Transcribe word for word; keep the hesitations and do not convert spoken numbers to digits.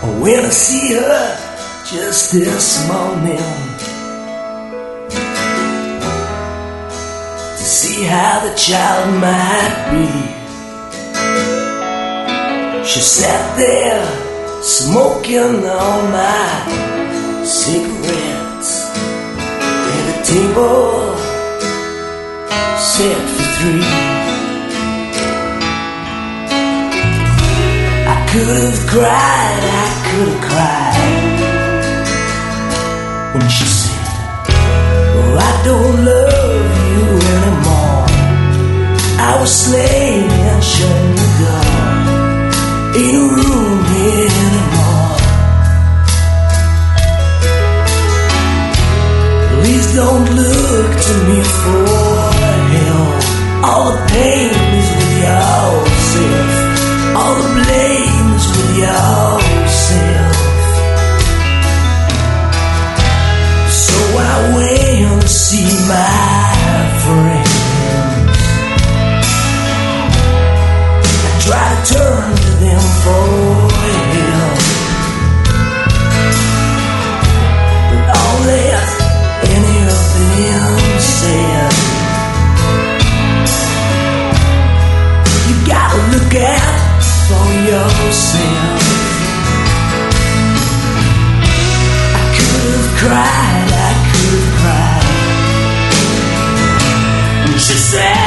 When I see her just this morning, to see how the child might be, she sat there smoking all my cigarettes at a table set for three. I could have cried, I could have cried when she said, oh, I don't love you anymore. I was slain and shut the door. Ain't no room here anymore. Please don't look to me for help. All the pain is with yourself. All the blame's with yourself. So I went to see my friends. I try to turn to them for help, but all that any of them said, you gotta look out for yourself. I could have cried, I could have cried. She said,